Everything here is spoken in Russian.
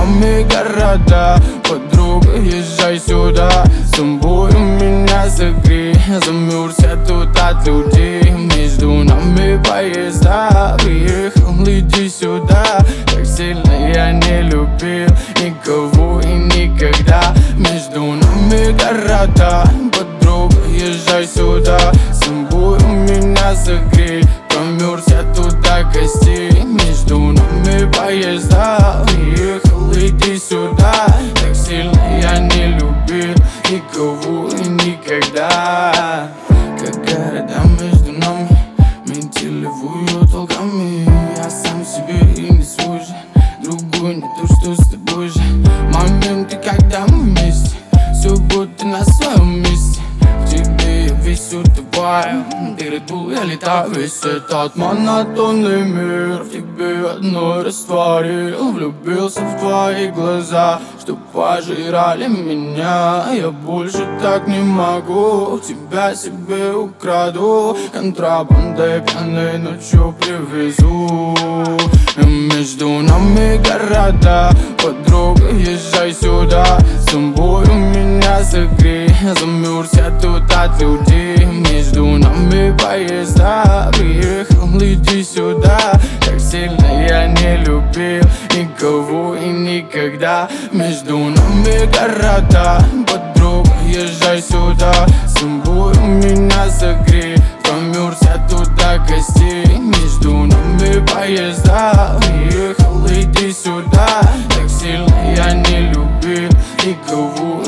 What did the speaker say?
нами города. Подруга, езжай сюда, с тобою меня согрей. Замерзся тут от людей, между нами поезда. Приехал, иди сюда, так сильно я не любил никого и никогда. Между нами города. Подруга, езжай сюда, с тобою меня согрей. Промерз я тут до костей, между нами поезда. Приехал, иди сюда, так сильно я не любил никого и никогда. Как города между нами, вентилируют долгами. Я сам себе и не свой же, другой не то, что с тобой же. Моменты, когда мы вместе, все будто на своем месте. В тебе я весь утопаю, ты Red Bull, я летаю. Весь этот монотонный мир в тебе одной растворил. Влюбился в твои глаза, что пожирали меня. Я больше так не могу, тебя себе украду. Контрабандой пьяной ночью привезу. Между нами города. Подруга, езжай сюда, с тобою меня согрей. Замерз я тут от людей, между нами поезда. Приехал, иди сюда, так сильно я не любил никого и никогда. Между нами города. Подруга, езжай сюда, с тобою меня согрей. Промерз я тут до костей, между нами поезда. Приехал, иди сюда, так сильно я не любил никого